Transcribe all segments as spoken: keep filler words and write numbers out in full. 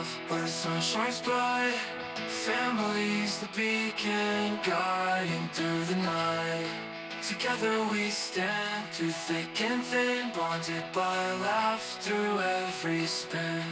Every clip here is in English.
love, where the sun shines bright. Family's the beacon, guiding through the night. Together we stand, through thick and thin, bonded by laughs through every spin.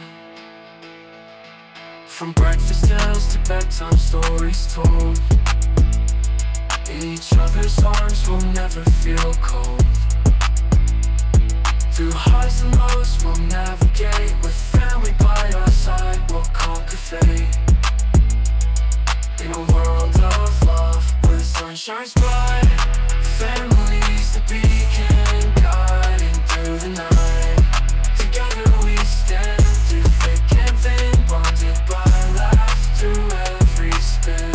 From breakfast tales to bedtime stories told, in each other's arms we'll never feel cold. Through highs and lows we'll navigate, with family by our side we'll conquer fate. In a world of love, where the sun shines bright. Family's the beacon, guiding through the night. Together we stand, through thick and thin, bonded by laughs through every spin.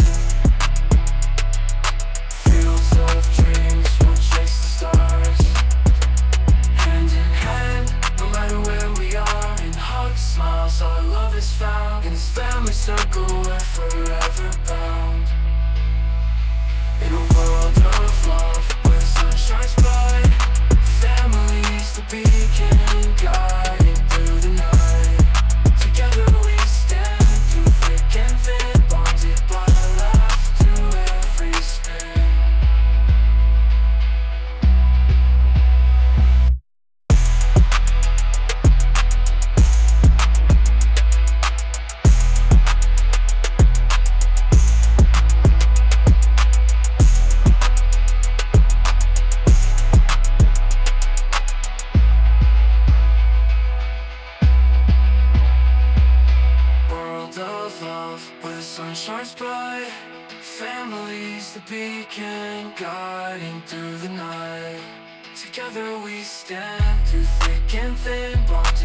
Fields of dreams will chase the stars, hand in hand, no matter where we are. In hugs, smiles, our love is found. In this family circle we're forever bound. In a world of love, where the sun shines bright. Family's the beacon, guiding through the night. Together we stand, through thick and thin, bonded by a laugh through every spin. Of love, where the sun shines bright. Family's the beacon, guiding through the night. Together we stand, through thick and thin, bonded